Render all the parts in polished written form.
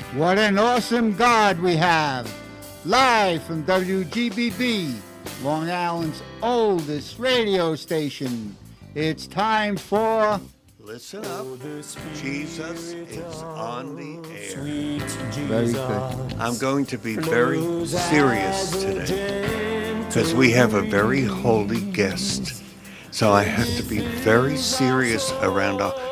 What an awesome God we have! Live from WGBB, Long Island's oldest radio station. It's time for... Listen up. Jesus is on the air. Very good. I'm going to be very serious today because we have a very holy guest. So I have to be very serious around a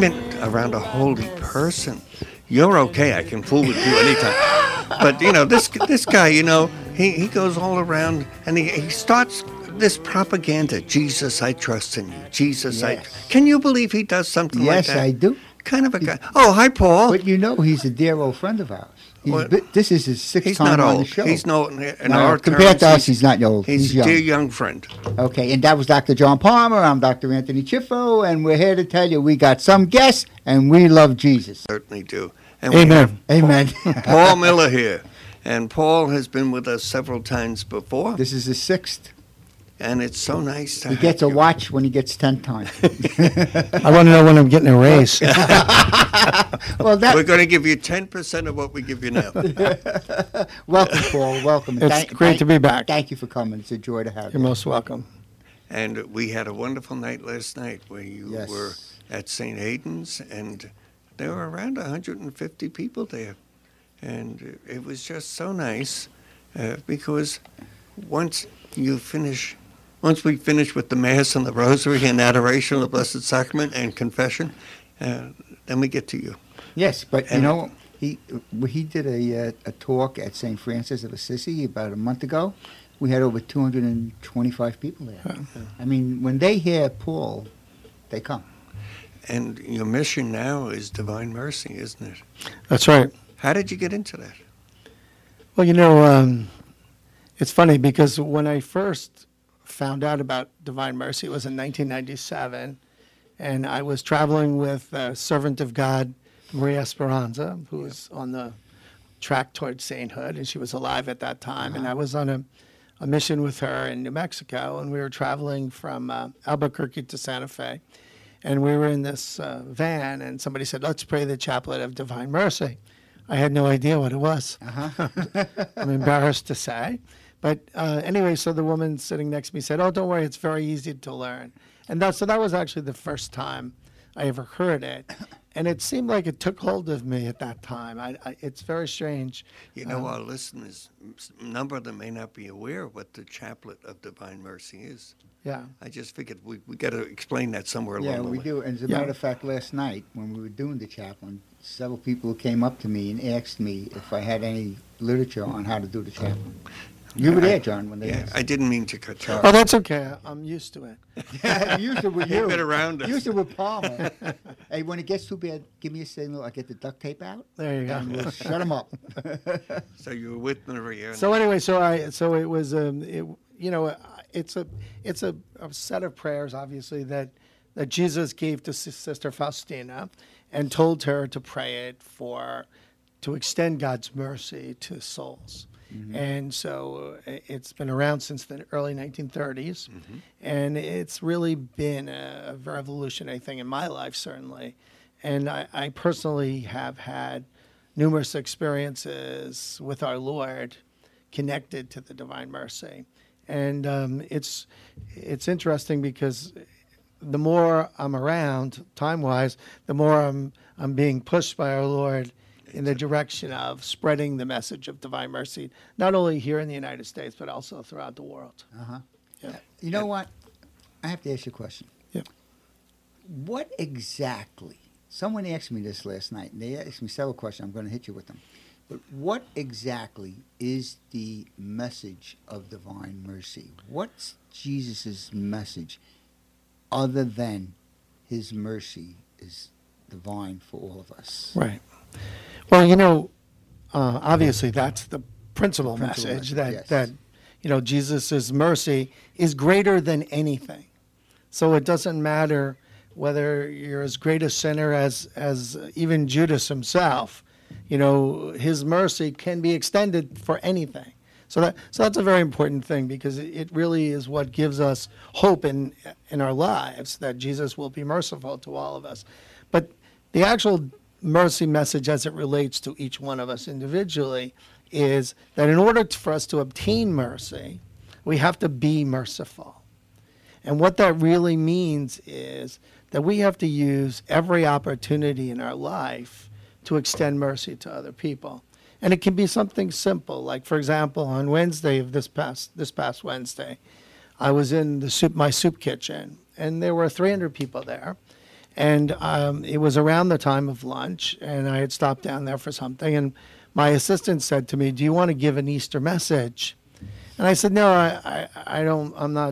holy person. You're okay. I can fool with you anytime. But, this guy, he goes all around and he starts this propaganda. Jesus, I trust in you. Jesus, Yes. Can you believe he does something like Yes, that? I do. Kind of a guy. Oh, hi, Paul. But he's a dear old friend of ours. What? This is his sixth He's time not on old. the show. He's no, in No, our compared terms, to us, he's not old. He's a young. dear young friend. Okay, and that was Dr. John Palmer. I'm Dr. Anthony Chiffo, and we're here to tell you we got some guests, and we love Jesus. Certainly do. And we Amen. Amen. have Paul Miller here. And Paul has been with us several times before. This is his sixth. And it's so nice to He have gets a you. watch when he gets 10 times. I want to know when I'm getting a raise. Well, We're going to give you 10% of what we give you now. welcome, Paul. Welcome. It's great to be back. Thank you for coming. It's a joy to have You're you. most welcome. And we had a wonderful night last night where you Yes. were at St. Aidan's, and there were around 150 people there. And it was just so nice because once we finish with the Mass and the Rosary and Adoration of the Blessed Sacrament and Confession, then we get to you. Yes, but And- he did a talk at St. Francis of Assisi about a month ago. We had over 225 people there. I mean, when they hear Paul, they come. And your mission now is Divine Mercy, isn't it? That's right. How did you get into that? Well, it's funny because when I first found out about Divine Mercy, it was in 1997, and I was traveling with a servant of God, Maria Esperanza, who was on the track towards sainthood, and she was alive at that time. And I was on a mission with her in New Mexico, and we were traveling from Albuquerque to Santa Fe. And we were in this van, and somebody said, let's pray the Chaplet of Divine Mercy. I had no idea what it was. I'm embarrassed to say. But anyway, so the woman sitting next to me said, oh, don't worry, it's very easy to learn. And so that was actually the first time I ever heard it. And it seemed like it took hold of me at that time. It's very strange. Our listeners, a number of them may not be aware of what the Chaplet of Divine Mercy is. Yeah. I just figured we got to explain that somewhere along Yeah, the we way. do. And as a Yeah. matter of fact, last night when we were doing the chaplain, several people came up to me and asked me if I had any literature on how to do the chaplain. You were there, John, when they Yeah, asked. I didn't mean to cut you Oh, off. that's okay. I'm used to it. Yeah, used it with you. You've been around us. Used it with Palmer. Hey, when it gets too bad, give me a signal. I get the duct tape out, There you and go. we'll shut them up. So you were with Maria. So anyway, so it was it's a set of prayers, obviously, that Jesus gave to Sister Faustina, and told her to pray it to extend God's mercy to souls. And so it's been around since the early 1930s, and it's really been a revolutionary thing in my life, certainly. And I personally have had numerous experiences with our Lord connected to the Divine Mercy. And it's interesting because the more I'm around, time-wise, the more I'm being pushed by our Lord in the direction of spreading the message of Divine Mercy, not only here in the United States, but also throughout the world. Yeah. You know what? I have to ask you a question. Yeah. What exactly? Someone asked me this last night, and they asked me several questions. I'm going to hit you with them. But what exactly is the message of Divine Mercy? What's Jesus' message other than his mercy is divine for all of us? Right. Well, obviously that's the principal Principal message, message, that yes. Jesus' mercy is greater than anything. So it doesn't matter whether you're as great a sinner as even Judas himself. His mercy can be extended for anything. So that's a very important thing, because it really is what gives us hope in our lives, that Jesus will be merciful to all of us. But the actual mercy message as it relates to each one of us individually is that in order for us to obtain mercy, we have to be merciful. And what that really means is that we have to use every opportunity in our life to extend mercy to other people. And it can be something simple, like, for example, on Wednesday of this past Wednesday, I was in my soup kitchen, and there were 300 people there. And it was around the time of lunch, and I had stopped down there for something, and my assistant said to me, "Do you want to give an Easter message?" And I said, "No, I don't.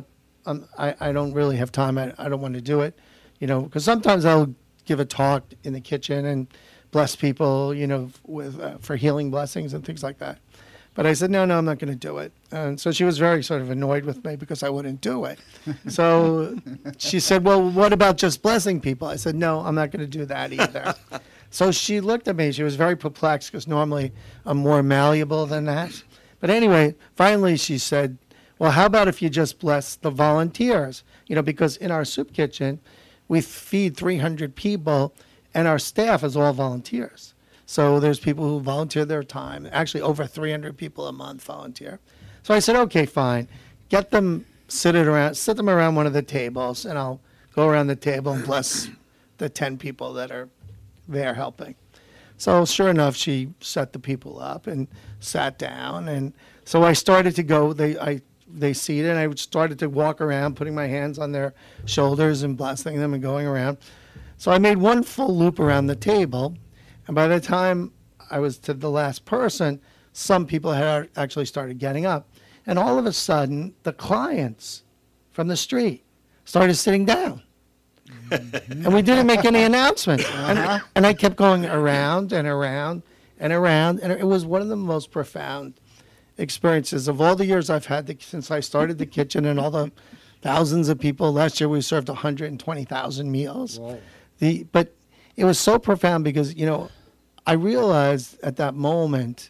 I don't really have time. I don't want to do it, because sometimes I'll give a talk in the kitchen and bless people, with for healing blessings and things like that." But I said, no, I'm not going to do it. And so she was very sort of annoyed with me because I wouldn't do it. So she said, well, what about just blessing people? I said, no, I'm not going to do that either. So she looked at me. She was very perplexed because normally I'm more malleable than that. But anyway, finally she said, well, how about if you just bless the volunteers? Because in our soup kitchen, we feed 300 people, and our staff is all volunteers. So there's people who volunteer their time. Actually, over 300 people a month volunteer. So I said, okay, fine. Get them, sit them around one of the tables, and I'll go around the table and bless the 10 people that are there helping. So sure enough, she set the people up and sat down. And so I started to go. They seated, and I started to walk around, putting my hands on their shoulders and blessing them and going around. So I made one full loop around the table. And by the time I was to the last person, some people had actually started getting up. And all of a sudden, the clients from the street started sitting down. And we didn't make any announcement. And I kept going around and around and around. And it was one of the most profound experiences of all the years I've had since I started the kitchen and all the thousands of people. Last year we served 120,000 meals. Whoa. But it was so profound because, I realized at that moment,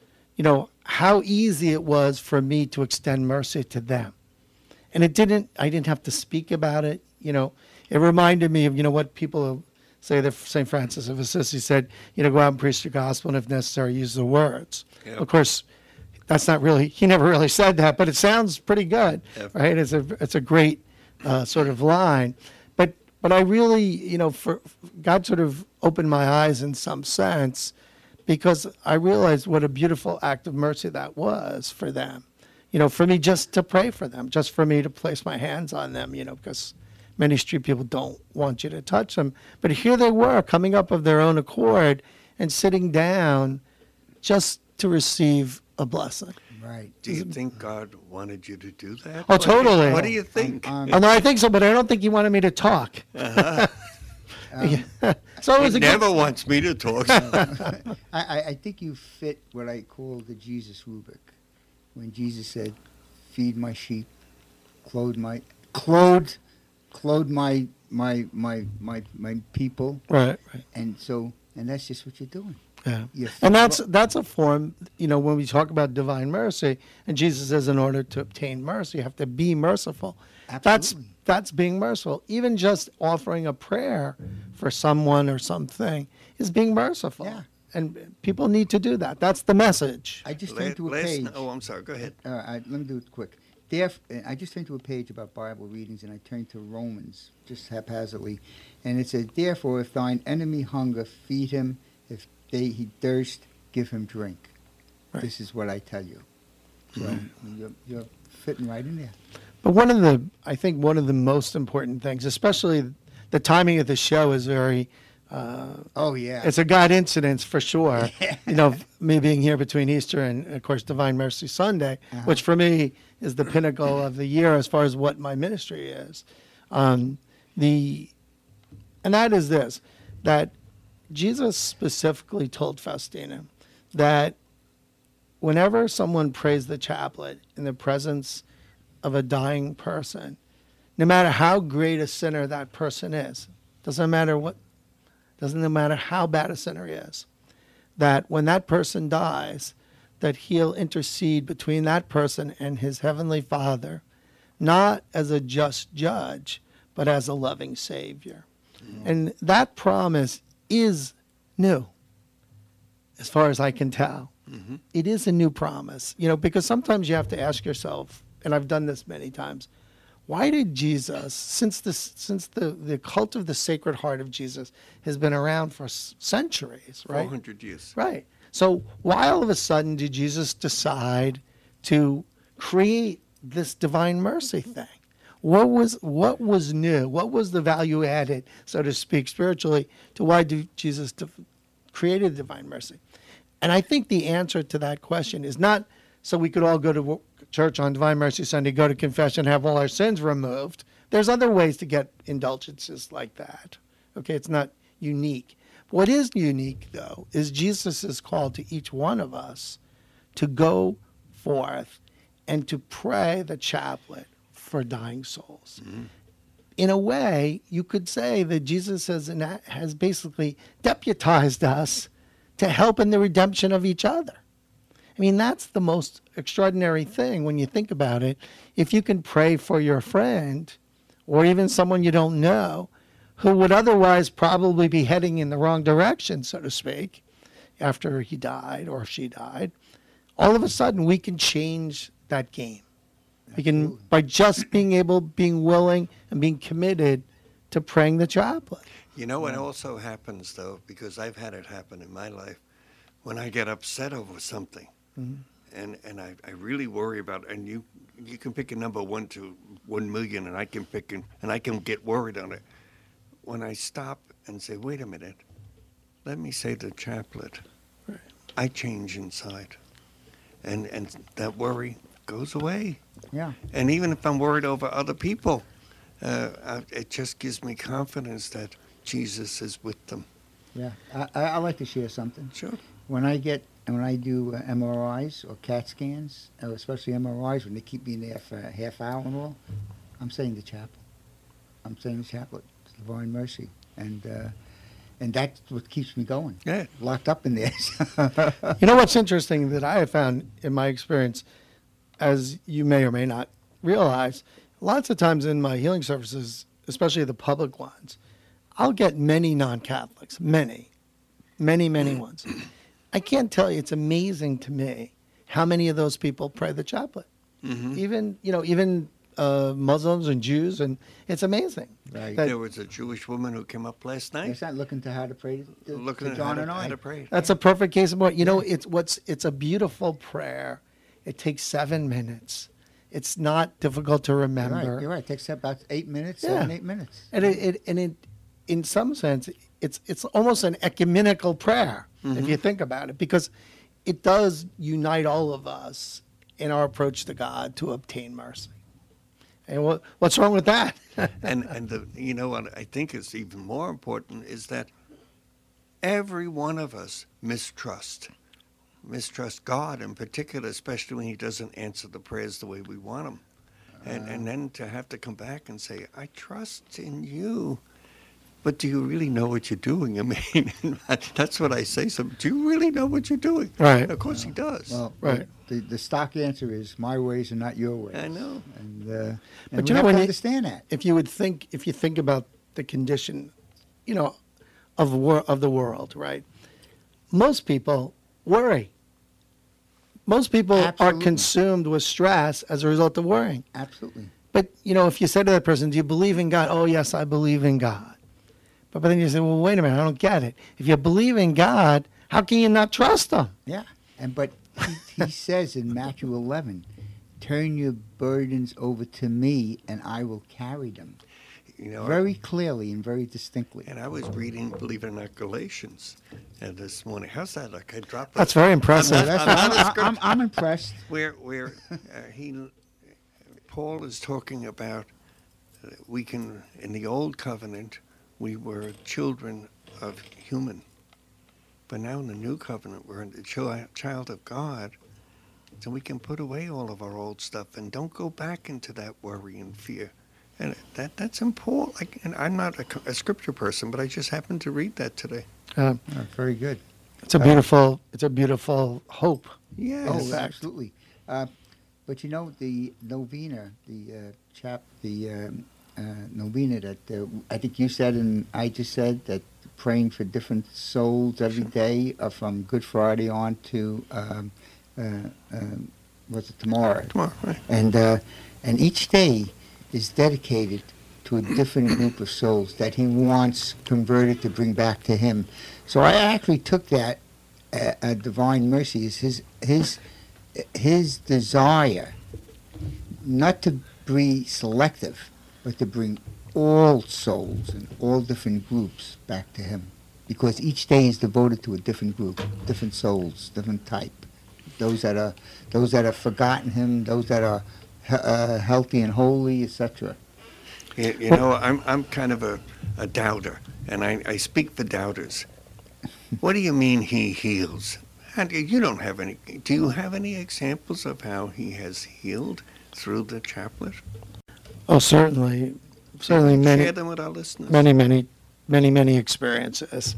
how easy it was for me to extend mercy to them. And I didn't have to speak about it. It reminded me of, what people say that St. Francis of Assisi said, go out and preach the gospel, and if necessary, use the words. Yep. Of course, that's not really, he never really said that, but it sounds pretty good, yep. Right? It's a great sort of line. But I really, God sort of opened my eyes in some sense because I realized what a beautiful act of mercy that was for them. For me just to pray for them, just for me to place my hands on them, because many street people don't want you to touch them. But here they were coming up of their own accord and sitting down just to receive a blessing. Right. Do you think God wanted you to do that? Oh, totally. What do you think? Oh, no, I think so, but I don't think he wanted me to talk. Uh-huh. So it was he never wants me to talk. I think you fit what I call the Jesus rubric. When Jesus said, feed my sheep, clothe my people. Right. And that's just what you're doing. Yeah. And that's a form, when we talk about divine mercy, and Jesus says in order to obtain mercy, you have to be merciful. Absolutely. That's being merciful. Even just offering a prayer for someone or something is being merciful. Yeah. And people need to do that. That's the message. I just turned to a page. Oh, I'm sorry. Go ahead. Let me do it quick. I just turned to a page about Bible readings, and I turned to Romans, just haphazardly. And it said, therefore, if thine enemy hunger, feed him. If he thirst, give him drink. Right. This is what I tell you. So you're fitting right in there. But I think one of the most important things, especially the timing of the show, is very. Oh yeah, it's a God incidence for sure. Me being here between Easter and of course Divine Mercy Sunday, which for me is the pinnacle of the year as far as what my ministry is. And that is this, that Jesus specifically told Faustina that whenever someone prays the chaplet in the presence of a dying person, no matter how great a sinner that person is, doesn't matter how bad a sinner is, that when that person dies, that he'll intercede between that person and his heavenly Father, not as a just judge, but as a loving Savior. And that promise is new, as far as I can tell. Mm-hmm. It is a new promise, because sometimes you have to ask yourself, and I've done this many times, why did Jesus, since the cult of the Sacred Heart of Jesus has been around for centuries, right? 400 years. Right. So why all of a sudden did Jesus decide to create this divine mercy thing? What was new? What was the value added, so to speak, spiritually, to why Jesus created divine mercy? And I think the answer to that question is not so we could all go to church on Divine Mercy Sunday, go to confession, have all our sins removed. There's other ways to get indulgences like that. Okay, it's not unique. What is unique, though, is Jesus' call to each one of us to go forth and to pray the chaplet for dying souls. Mm-hmm. In a way, you could say that Jesus has basically deputized us to help in the redemption of each other. I mean, that's the most extraordinary thing when you think about it. If you can pray for your friend or even someone you don't know who would otherwise probably be heading in the wrong direction, so to speak, after he died or she died, all of a sudden we can change that game. We can, by just being willing and being committed to praying the chaplet. You know what also happens, though, because I've had it happen in my life, when I get upset over something, and I really worry about it, and you can pick a number 1 to 1 million, and I can get worried on it. When I stop and say, wait a minute, let me say the chaplet, right, I change inside, and that worry goes away. Yeah. And even if I'm worried over other people, it just gives me confidence that Jesus is with them. Yeah, I like to share something. Sure. When I do MRIs or CAT scans, especially MRIs, when they keep me in there for a half hour and all, I'm saying the chaplet. I'm saying the chaplet, Divine Mercy, and that's what keeps me going. Yeah. Locked up in there. You know what's interesting that I have found in my experience, as you may or may not realize, lots of times in my healing services, especially the public ones, I'll get many non-Catholics, many ones. I can't tell you, it's amazing to me how many of those people pray the chaplet. Mm-hmm. Even Muslims and Jews, and it's amazing. Right. There was a Jewish woman who came up last night. It's not looking to how to pray Looking to at John how and I. how to pray. That's a perfect case of what, it's a beautiful prayer. It takes 7 minutes. It's not difficult to remember. You're right. It takes about 8 minutes, Yeah. 7-8 minutes. And it in some sense, it's almost an ecumenical prayer, if you think about it, because it does unite all of us in our approach to God to obtain mercy. And what's wrong with that? and what I think is even more important is that every one of us mistrust God in particular, especially when he doesn't answer the prayers the way we want him. And then to have to come back and say, I trust in you. But do you really know what you're doing? I mean, that's what I say. So, do you really know what you're doing? Right. And of course he does. Well, right. The stock answer is my ways are not your ways. I know. And but we have to understand that. If you think about the condition, of the world, right? Most people worry. Most people Absolutely. are consumed with stress as a result of worrying. Absolutely. But, if you say to that person, do you believe in God? Oh, yes, I believe in God. But then you say, well, wait a minute, I don't get it. If you believe in God, how can you not trust him? Yeah. But he says in Matthew 11, turn your burdens over to me and I will carry them. Very clearly and very distinctly. And I was reading, believe it or not, Galatians this morning. How's that? Like I dropped. That's very impressive. I'm impressed. Where Paul is talking about we can, in the old covenant, we were children of human. But now in the new covenant, we're the child of God. So we can put away all of our old stuff and don't go back into that worry and fear. And that's important. And I'm not a scripture person, but I just happened to read that today. Very good. It's a beautiful hope. Yes. Oh, absolutely. But the novena, the novena that I think you said and I just said that praying for different souls every day, from Good Friday on to what's it, tomorrow? Tomorrow, right. And each day is dedicated to a different group of souls that he wants converted to bring back to him. So I actually took that Divine Mercy as his desire not to be selective, but to bring all souls and all different groups back to him, because each day is devoted to a different group, different souls, different type. Those that have forgotten him, those that are healthy and holy, etc. You know, I'm kind of a doubter, and I speak for doubters. What do you mean he heals? You don't have any. Do you have any examples of how he has healed through the chaplet? Oh, certainly Share many, them with our listeners. many experiences.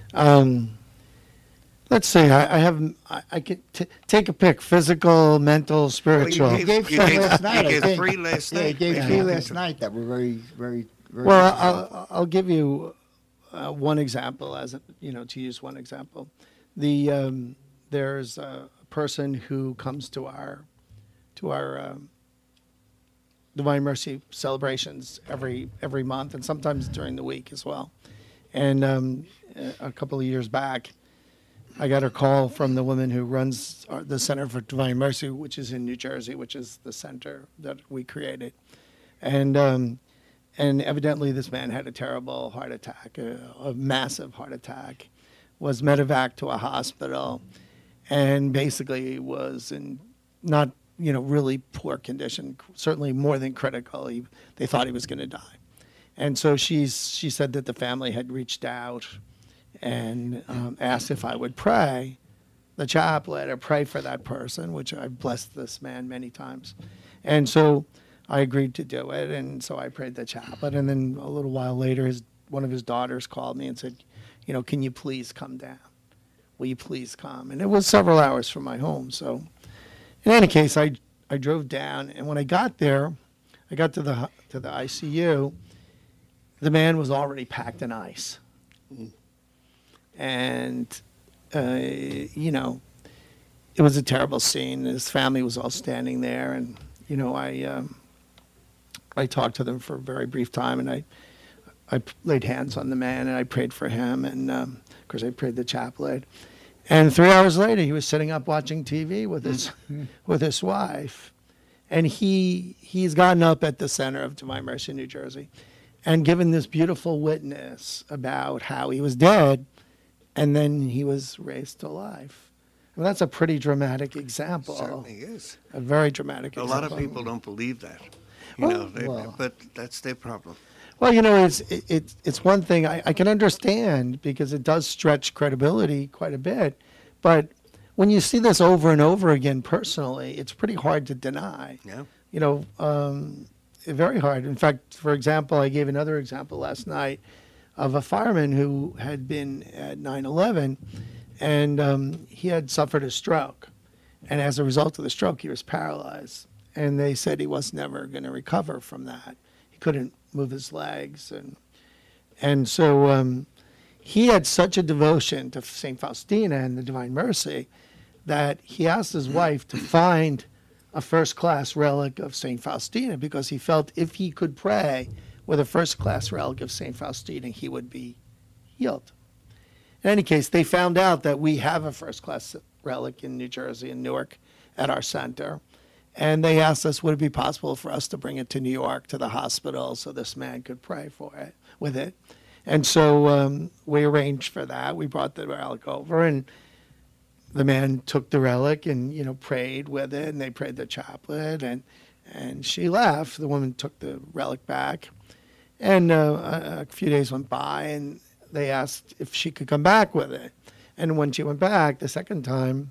Let's see. I could take a pick: physical, mental, spiritual. Well, He gave you some gave- last night, you I gave think. 3 last Yeah, he night. gave Yeah. 3 last night that were very, very, very. Well, I'll give you one example, to use one example. There's a person who comes to our Divine Mercy celebrations every month, and sometimes during the week as well. And a couple of years back, I got a call from the woman who runs the Center for Divine Mercy, which is in New Jersey, which is the center that we created. And evidently this man had a terrible heart attack, a massive heart attack, was medevac to a hospital, and basically was in not, really poor condition, certainly more than critical. They thought he was going to die. And so she said that the family had reached out and asked if I would pray the chaplet or pray for that person, which I've blessed this man many times. And so I agreed to do it, and so I prayed the chaplet. And then a little while later, one of his daughters called me and said, can you please come down? Will you please come? And it was several hours from my home. So in any case, I drove down, and when I got there, I got to the ICU. The man was already packed in ice. And, it was a terrible scene. His family was all standing there, and, I talked to them for a very brief time, and I laid hands on the man, and I prayed for him, and, of course, I prayed the chaplet. And 3 hours later, he was sitting up watching TV with his wife. And he's gotten up at the Center of Divine Mercy in New Jersey and given this beautiful witness about how he was dead, and then he was raised to life. Well, that's a pretty dramatic example. Certainly is. A very dramatic A example. lot of people don't believe that. But that's their problem. Well, it's one thing I can understand, because it does stretch credibility quite a bit. But when you see this over and over again personally, it's pretty hard to deny. Yeah. Very hard. In fact, for example, I gave another example last night of a fireman who had been at 9/11, and he had suffered a stroke. And as a result of the stroke, he was paralyzed. And they said he was never going to recover from that. He couldn't move his legs. And so he had such a devotion to St. Faustina and the Divine Mercy that he asked his wife to find a first-class relic of St. Faustina, because he felt if he could pray with a first-class relic of St. Faustina, he would be healed. In any case, they found out that we have a first-class relic in New Jersey, in Newark, at our center. And they asked us, would it be possible for us to bring it to New York, to the hospital, so this man could pray with it. And so we arranged for that. We brought the relic over, and the man took the relic and, prayed with it, and they prayed the chaplet, and she left. The woman took the relic back, and a few days went by, and they asked if she could come back with it. And when she went back the second time,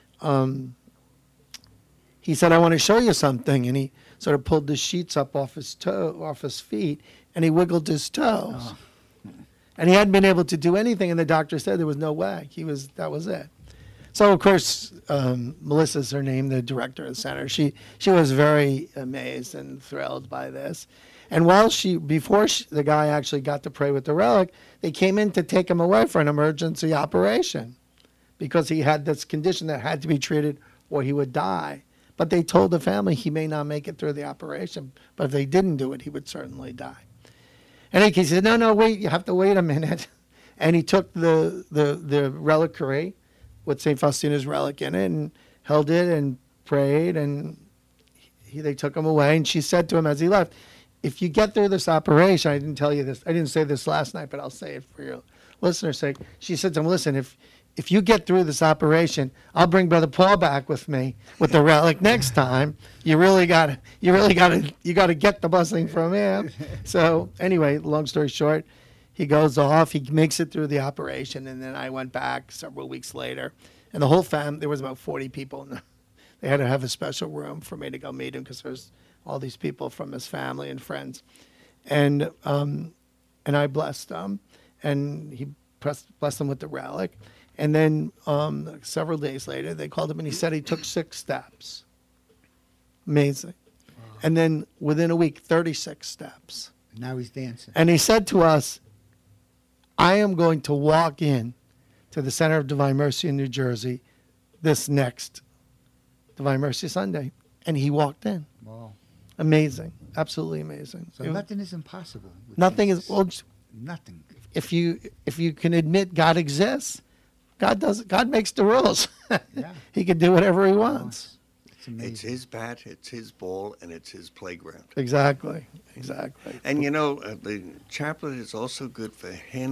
he said, I want to show you something. And he sort of pulled the sheets up off his feet, and he wiggled his toes. Oh. And he hadn't been able to do anything, and the doctor said there was no way. That was it. So, of course, Melissa's her name, the director of the center. She was very amazed and thrilled by this. And before the guy actually got to pray with the relic, they came in to take him away for an emergency operation because he had this condition that had to be treated or he would die. But they told the family he may not make it through the operation, but if they didn't do it, he would certainly die. And he said, no, wait, you have to wait a minute. And he took the reliquary with St. Faustina's relic in it and held it and prayed, and they took him away. And she said to him as he left, if you get through this operation, I didn't tell you this, I didn't say this last night, but I'll say it for your listeners' sake. She said to him, listen, if you get through this operation, I'll bring Brother Paul back with me with the relic next time. You got to get the blessing from him. So anyway, long story short, he goes off, he makes it through the operation, and then I went back several weeks later, and the whole family, there was about 40 people, and they had to have a special room for me to go meet him because there's all these people from his family and friends. And I blessed them, and he blessed them with the relic. And then several days later, they called him, and he said he took 6 steps. Amazing. Wow. And then within a week, 36 steps. Now he's dancing. And he said to us, I am going to walk in to the Center of Divine Mercy in New Jersey this next Divine Mercy Sunday. And he walked in. Wow. Amazing. Absolutely amazing. So nothing is impossible. Nothing is, well, nothing. If you can admit God exists, God makes the rules. Yeah. He can do whatever he wants. It's amazing. It's his bat, it's his ball, and it's his playground. Exactly. And the chaplet is also good for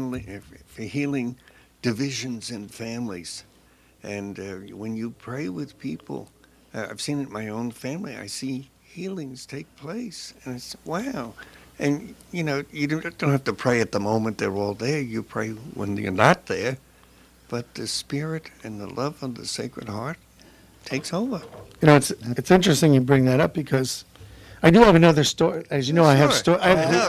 healing divisions in families. And when you pray with people, I've seen it in my own family. I see healings take place, and it's wow. And you don't have to pray at the moment they're all there. You pray when you're not there. But the spirit and the love of the Sacred Heart takes over. It's interesting you bring that up because I do have another story. As you know, I have stories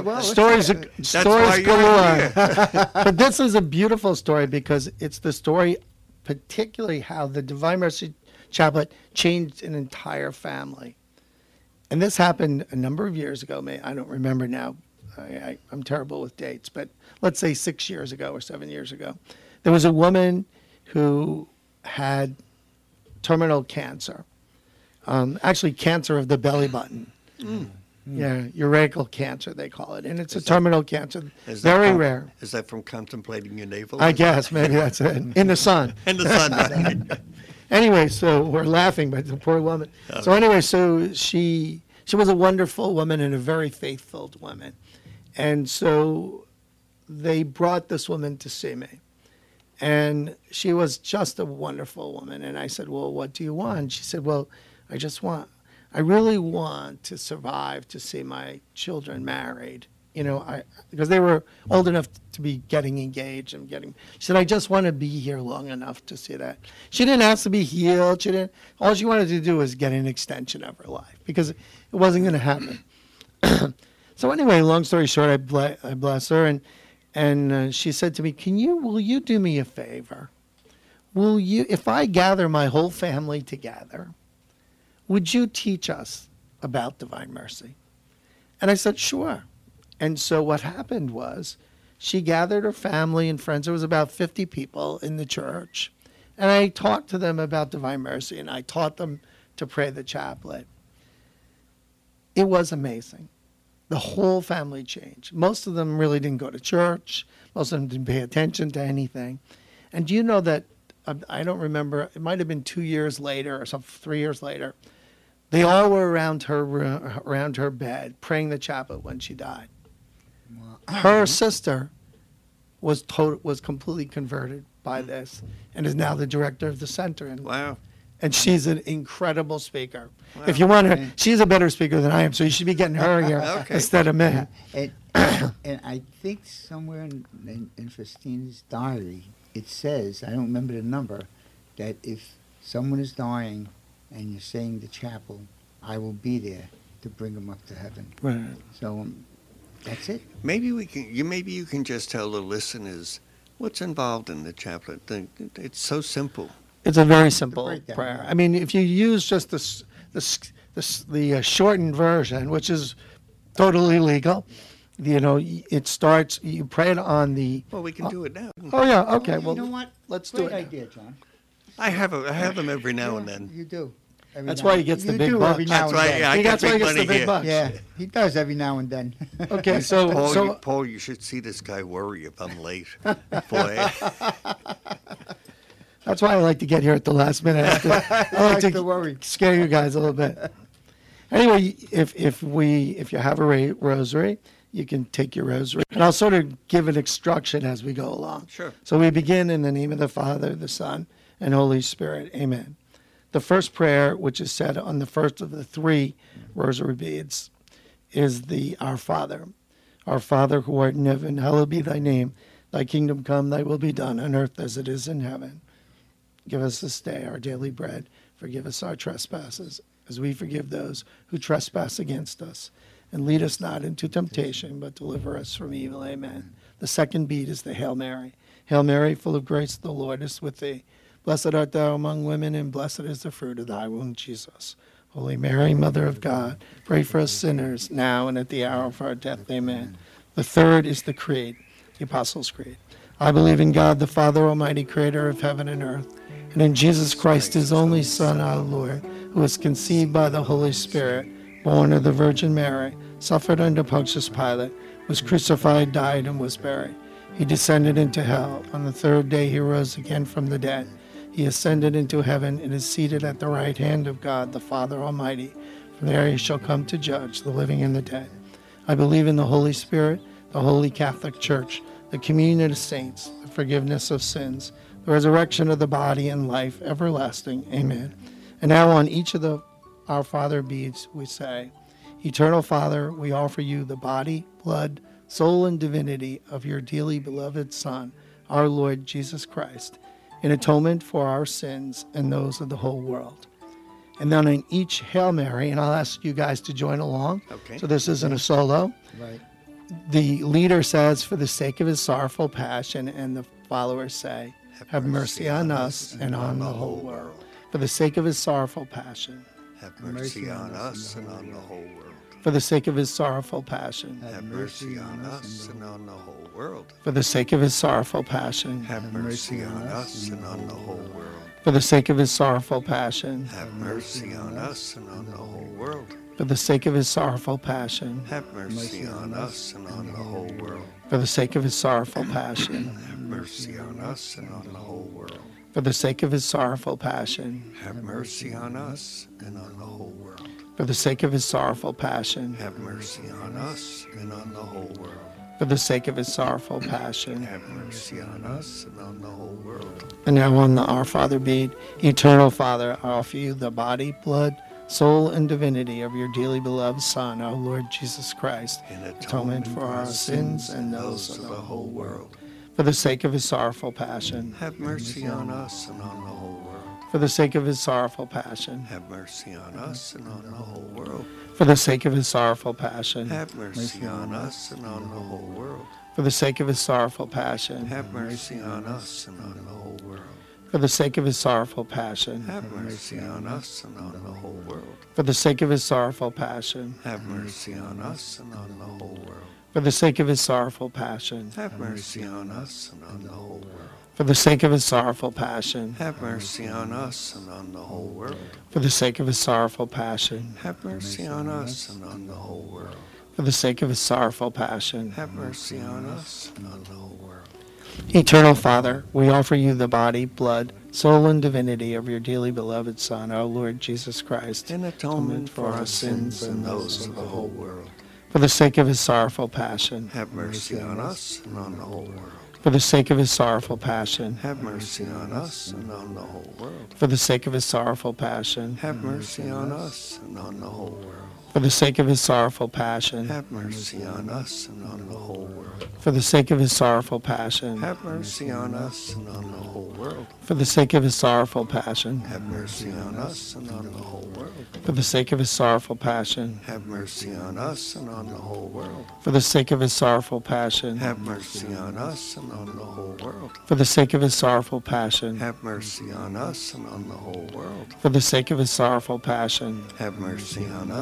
galore. But this is a beautiful story because it's the story, particularly how the Divine Mercy Chaplet changed an entire family. And this happened a number of years ago. I don't remember now. I'm terrible with dates, but let's say 6 years ago or 7 years ago. There was a woman who had terminal cancer, actually cancer of the belly button. Yeah, urachal cancer, they call it. And it's a terminal cancer, very rare. Is that from contemplating your navel? I guess, maybe that's it. In the sun. In the sun, right. Anyway, so we're laughing, but the poor woman. Okay. So anyway, so she was a wonderful woman and a very faithful woman. And so they brought this woman to see me. And she was just a wonderful woman. And I said, well, what do you want? She said, well, I really want to survive to see my children married. Because they were old enough to be getting engaged and she said, I just want to be here long enough to see that. She didn't ask to be healed. All she wanted to do was get an extension of her life because it wasn't going to happen. So anyway, long story short, I bless her and she said to me, will you do me a favor? If I gather my whole family together, would you teach us about Divine Mercy? And I said, sure. And so what happened was she gathered her family and friends. There was about 50 people in the church. And I talked to them about Divine Mercy, and I taught them to pray the chaplet. It was amazing. The whole family changed. Most of them really didn't go to church. Most of them didn't pay attention to anything. And do you know that, I don't remember, it might have been 2 years later or 3 years later, they all were around her bed praying the chaplet when she died. Wow. Her sister was completely converted by this and is now the director of the center. Wow. And she's an incredible speaker. Wow. If you want her, she's a better speaker than I am, so you should be getting her here instead of me. And I think somewhere in Faustina's diary, it says, I don't remember the number, that if someone is dying and you're saying the chapel, I will be there to bring them up to heaven. Right. So that's it. Maybe you can just tell the listeners what's involved in the chaplet. It's so simple. It's a very simple prayer. I mean, if you use just the shortened version, which is totally legal. You know, it starts, you pray it on the, Well, we can do it now. oh yeah, okay, You well, know what? let's do Great it now. idea, John. I have them every now and then. You do. Every That's now why and- he gets the you big do bucks. every now That's and why, then. yeah, I That's get why he big gets the money big here. bucks. Yeah, he does every now and then. Okay, so, Paul, you should see this guy worry if I'm late. Boy, that's why I like to get here at the last minute. I like likes to worry. scare you guys a little bit. Anyway, if you have a rosary, you can take your rosary. And I'll sort of give an instruction as we go along. Sure. So we begin in the name of the Father, the Son, and Holy Spirit. Amen. The first prayer, which is said on the first of the 3 rosary beads, is the Our Father. Our Father who art in heaven, hallowed be thy name. Thy kingdom come, thy will be done on earth as it is in heaven. Give us this day our daily bread. Forgive us our trespasses, as we forgive those who trespass against us. And lead us not into temptation, but deliver us from evil. Amen. The second bead is the Hail Mary. Hail Mary, full of grace, the Lord is with thee. Blessed art thou among women, and blessed is the fruit of thy womb, Jesus. Holy Mary, Mother of God, pray for us sinners, now and at the hour of our death. Amen. The third is the Creed, the Apostles' Creed. I believe in God, the Father Almighty, creator of heaven and earth, and in Jesus Christ, his only Son, our Lord, who was conceived by the Holy Spirit, born of the Virgin Mary, suffered under Pontius Pilate, was crucified, died, and was buried. He descended into hell. On the third day he rose again from the dead. He ascended into heaven and is seated at the right hand of God, the Father Almighty. From there he shall come to judge the living and the dead. I believe in the Holy Spirit, the Holy Catholic Church, the communion of saints, the forgiveness of sins, the resurrection of the body, and life everlasting. Amen. And now on each of the Our Father beads we say, Eternal Father, we offer you the body, blood, soul, and divinity of your dearly beloved Son, our Lord Jesus Christ, in atonement for our sins and those of the whole world. And then in each Hail Mary, and I'll ask you guys to join along, Okay. so this isn't a solo. Right. The leader says, for the sake of his sorrowful passion, and the followers say, have mercy on us and on the whole world. For the sake of his sorrowful passion, have mercy on us and on the whole world. for the sake of his sorrowful passion, Have mercy on us and on the whole world. for the sake of his sorrowful passion, Have mercy on us and on the whole world. for the sake of his sorrowful passion, Have mercy on us and on the whole world. for the sake of his sorrowful passion, Have mercy on us and on the whole world. for the sake of his sorrowful passion, Have mercy on us and on the whole world. for the sake of his sorrowful passion, Have mercy on us and on the whole world. for the sake of his sorrowful passion, Have mercy on us and on the whole world. for the sake of his sorrowful passion. Have mercy on us and on the whole world. And now on the Our Father bead, Eternal Father, I offer you the body, blood, soul, and divinity of your dearly beloved Son, our Lord Jesus Christ, In atonement for our sins and those of the whole world. for the sake of his sorrowful passion, Have mercy on us and on the whole world. for the sake of his sorrowful passion, Have mercy on us and on the whole world. for the sake of his sorrowful passion, Have mercy on us and on the whole world. for the sake of his sorrowful passion, Have mercy on us and on the whole world. for the sake of his sorrowful passion, Have mercy on us and on the whole world. for the sake of his sorrowful passion, Have mercy on us and on the whole world. for the sake of his sorrowful passion, Have mercy on us and on the whole world. for the sake of his sorrowful passion, Have mercy on us and on the whole world. for the sake of his sorrowful passion, Have mercy on us and on the whole world. for the sake of his sorrowful passion. Have mercy on us and on the whole world. Eternal Father, we offer you the body, blood, soul, and divinity of your dearly beloved Son, our Lord Jesus Christ, In atonement for our sins and those of the whole world. for the sake of his sorrowful passion, Have mercy on us and on the whole world. for the sake of his sorrowful passion, Have mercy on us and on the whole world. for the sake of his sorrowful passion, Have mercy on us and on the whole world. for the sake of his sorrowful passion, Have mercy on us and on the whole world. for the sake of his sorrowful passion, Have mercy on us and on the whole world. for the sake of his sorrowful passion, Have mercy on us and on the whole world. for the sake of his sorrowful passion, Have mercy on us and on the whole world. for the sake of his sorrowful passion, Have mercy on us and on the whole world. for the sake of his sorrowful passion, Have mercy on us and on the whole world. for the sake of his sorrowful passion, Have mercy on us and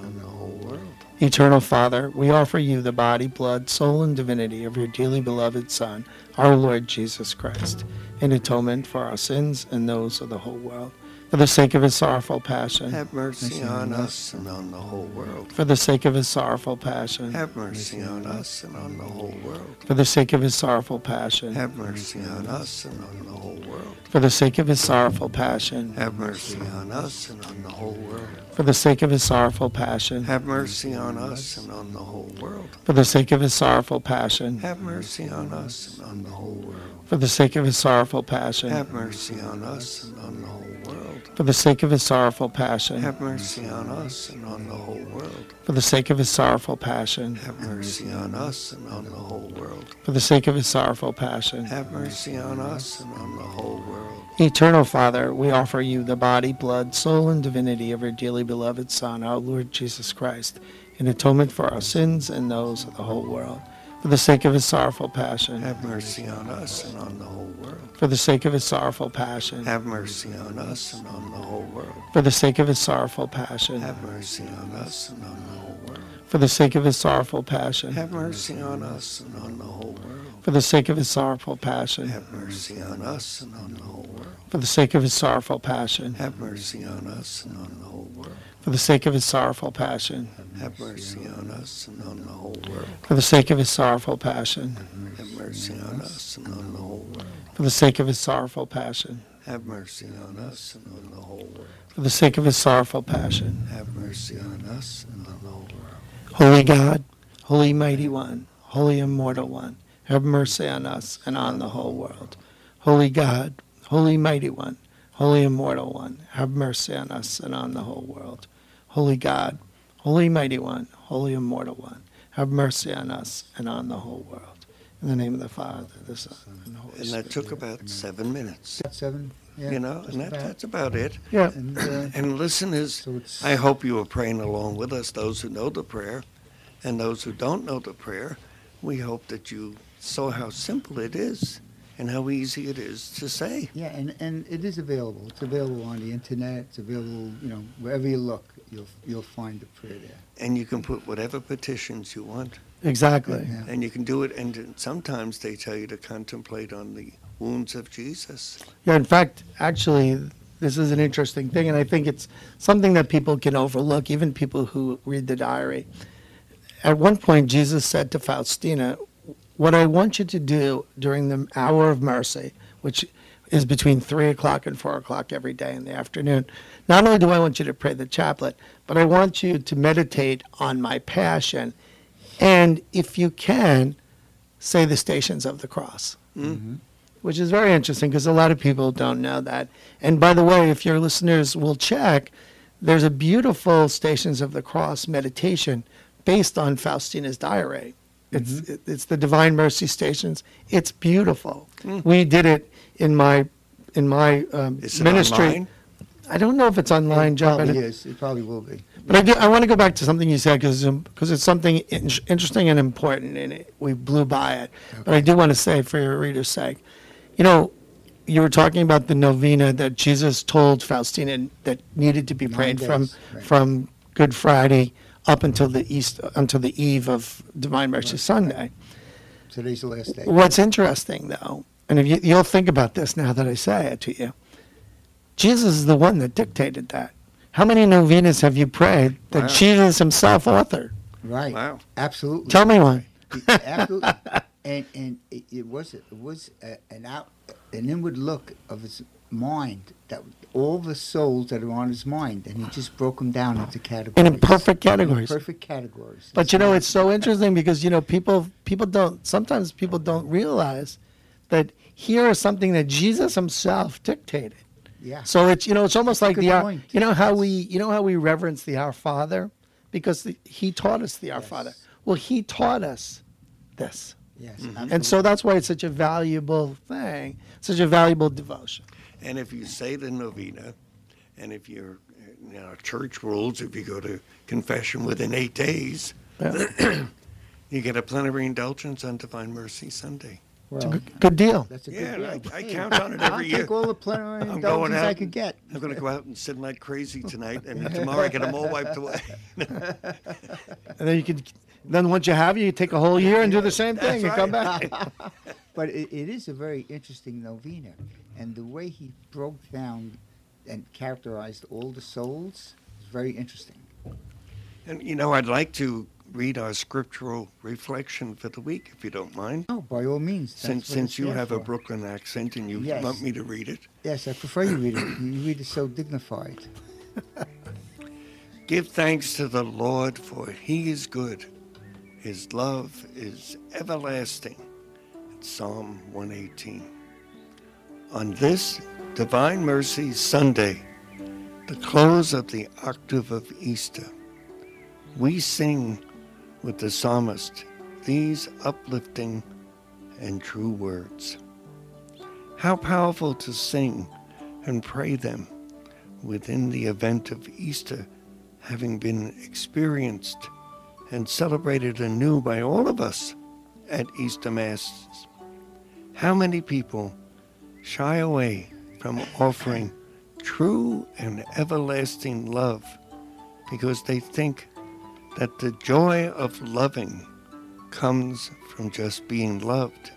on the whole world. Eternal Father, we offer you the body, blood, soul, and divinity of your dearly beloved Son, our Lord Jesus Christ, in atonement for our sins and those of the whole world. For the sake of his sorrowful passion. Have mercy on us and on the whole world. For the sake of his sorrowful passion. Have mercy on us and on the whole world. For the sake of his sorrowful passion. Have mercy on us and on the whole world. For the sake of his sorrowful passion. Have mercy on us and on the whole world. For the sake of his sorrowful passion. Have mercy on us and on the whole world. For the sake of his sorrowful passion. Have mercy on us and on the whole world. For the sake of his sorrowful passion. Have mercy on us and on the whole world. For the sake of his sorrowful passion. Have mercy on us and on the whole world. For the sake of his sorrowful passion. Have mercy on us and on the whole world. For the sake of his sorrowful passion. Have mercy on us and on the whole world. Eternal Father, we offer you the body, blood, soul, and divinity of your dearly beloved Son, our Lord Jesus Christ, in atonement for our sins and those of the whole world. For the sake of his sorrowful passion. Have mercy on us and on the whole world. For the sake of his sorrowful passion. Have mercy on us and on the whole world. For the sake of his sorrowful passion. Have mercy on us and on the whole world. For the sake of his sorrowful passion. Have mercy on us and on the whole world. For the sake of his sorrowful passion. Have mercy on us and on the whole world. For the sake of his sorrowful passion. Have mercy on us and on the whole world. For the sake of his sorrowful passion. Have mercy on us and on the whole world. For the sake of his sorrowful passion. Have mercy on us and on the whole world. For the sake of his sorrowful passion. Have mercy on us and on the whole world. For the sake of his sorrowful passion. Have mercy on us and on the whole world. Holy God, Holy Mighty One, Holy Immortal One, have mercy on us and on the whole world. Holy God, Holy Mighty One, Holy Immortal One, have mercy on us and on the whole world. Holy God, Holy Mighty One, Holy Immortal One, have mercy on us and on the whole world. In the name of the Father, the Son, and the Holy And Spirit. that took about 7 minutes, 7. Yeah, you know, just and about. that's about it. Yeah. And, And listeners, so it's I hope you are praying along with us, those who know the prayer, and those who don't know the prayer. We hope that you saw how simple it is and how easy it is to say. yeah, and it is available. It's available on the internet. It's available, wherever you look, you'll find the prayer there. And you can put whatever petitions you want. Exactly. Yeah. And you can do it, and sometimes they tell you to contemplate on the wounds of Jesus. Yeah, in fact, actually, this is an interesting thing, and I think it's something that people can overlook, even people who read the diary. At one point, Jesus said to Faustina, what I want you to do during the hour of mercy, which is between 3 o'clock and 4 o'clock every day in the afternoon, not only do I want you to pray the chaplet, but I want you to meditate on my passion, and if you can, say the Stations of the Cross. Mm-hmm. Which is very interesting because a lot of people don't know that. And by the way, if your listeners will check, there's a beautiful Stations of the Cross meditation based on Faustina's diary. It's the Divine Mercy Stations. It's beautiful. We did it in my Is it ministry. online? I don't know if it's online, It John. probably is. It probably will be. But I want to go back to something you said because it's something interesting and important, and we blew by it. But I do want to say, for your readers' sake, you were talking about the novena that Jesus told Faustina that needed to be 9 prayed days, right. from Good Friday up until the eve of Divine Mercy Sunday. Today's the last day. What's interesting, though, and if you'll think about this now that I say it to you, Jesus is the one that dictated that. How many novenas have you prayed that Wow. Jesus himself authored? Right. Wow. Absolutely. Tell me one. Absolutely. And it was an inward look of his mind, that all the souls that are on his mind, and he just broke them down into categories. In perfect categories. Perfect categories. But it's so interesting because people don't realize that here is something that Jesus himself dictated. Yeah. So it's almost like Good the point. how we reverence the Our Father because he taught us the Our Yes. Father. Well, he taught us this. Yes. And absolutely. so that's why it's such a valuable thing, such a valuable devotion. And if you say the novena, and if you're, church rules, if you go to confession within 8 days, Yeah. you get a plenary indulgence on Divine Mercy Sunday. Well, Good deal. that's a good Yeah, deal. I count on it every I'll year. take all the plenary I'm going indulgence I out. could get. I'm going to go out and sin like crazy tonight, and tomorrow I get them all wiped away. And then once you have it, you take a whole year and do the same thing and come back. But it is a very interesting novena, and the way he broke down and characterized all the souls is very interesting. And I'd like to read our scriptural reflection for the week, if you don't mind. Oh, by all means. That's what Since it's you there have a for. Brooklyn accent and you Yes. want me to read it. Yes, I prefer you read it. You read it so dignified. Give thanks to the Lord, for he is good. His love is everlasting. It's Psalm 118. On this Divine Mercy Sunday, the close of the octave of Easter, we sing with the psalmist these uplifting and true words. How powerful to sing and pray them within the event of Easter having been experienced and celebrated anew by all of us at Easter Masses. How many people shy away from offering true and everlasting love because they think that the joy of loving comes from just being loved.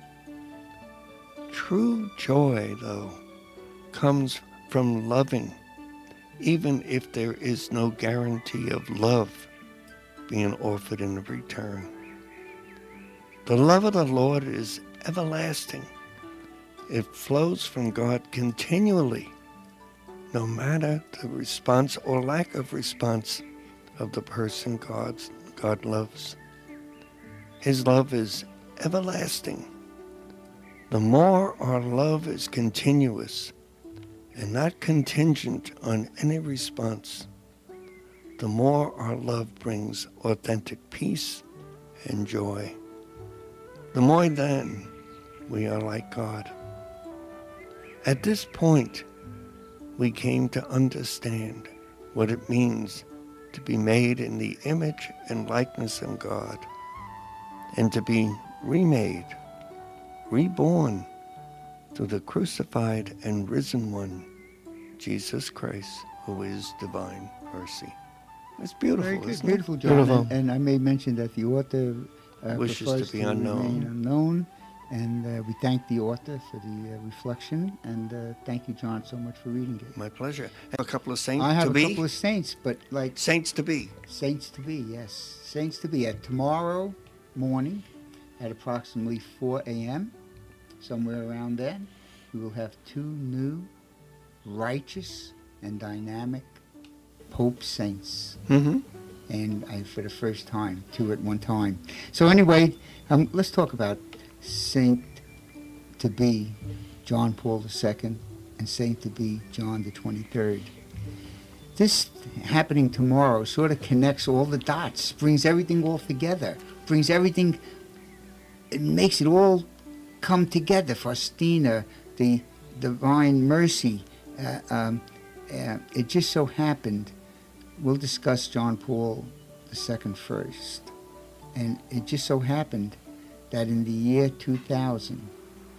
True joy, though, comes from loving, even if there is no guarantee of love being offered in return. The love of the Lord is everlasting. It flows from God continually, no matter the response or lack of response of the person God loves. His love is everlasting. The more our love is continuous and not contingent on any response, the more our love brings authentic peace and joy. The more then we are like God. At this point, we came to understand what it means to be made in the image and likeness of God, and to be remade, reborn through the crucified and risen one, Jesus Christ, who is divine mercy. It's beautiful, Very good. isn't it? Beautiful, John. Beautiful. And I may mention that the author Wishes prefers to be unknown. remain unknown. And we thank the author for the reflection. And thank you, John, so much for reading it. My pleasure. I have a couple of saints I have to a be. couple of saints, but like Saints to be. saints to be, yes. Saints to be. At tomorrow morning at approximately 4 a.m., somewhere around then, we will have two new, righteous, and dynamic Pope saints. Mm-hmm. And for the first time, two at one time. So anyway, let's talk about Saint to be John Paul II and Saint to be John the 23rd. This happening tomorrow sort of connects all the dots, brings everything all together, it makes it all come together. Faustina, the Divine Mercy. It just so happened, we'll discuss John Paul II first, and it just so happened that in the year 2000,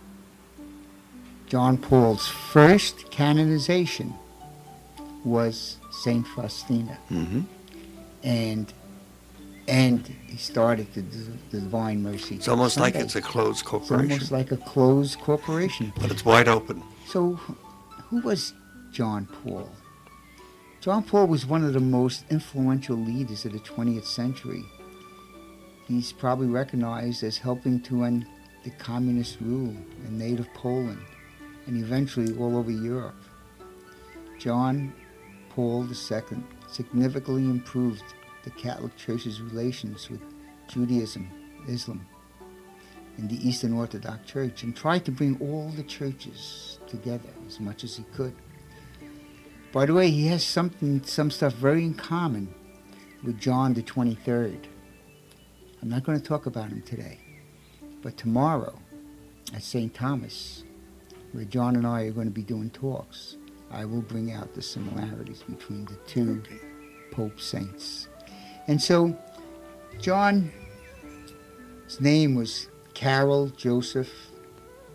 John Paul's first canonization was Saint Faustina, Mm-hmm. and he started the Divine Mercy. It's almost like Sunday. it's a closed It's corporation, almost like a closed corporation. but it's wide open. So, who was John Paul? John Paul was one of the most influential leaders of the 20th century. He's probably recognized as helping to end the communist rule in native Poland and eventually all over Europe. John Paul II significantly improved the Catholic Church's relations with Judaism, Islam, and the Eastern Orthodox Church, and tried to bring all the churches together as much as he could. By the way, he has some stuff very in common with John the 23rd. I'm not going to talk about him today, but tomorrow at St. Thomas, where John and I are going to be doing talks, I will bring out the similarities between the two Pope saints. And so, John's name was Carol Joseph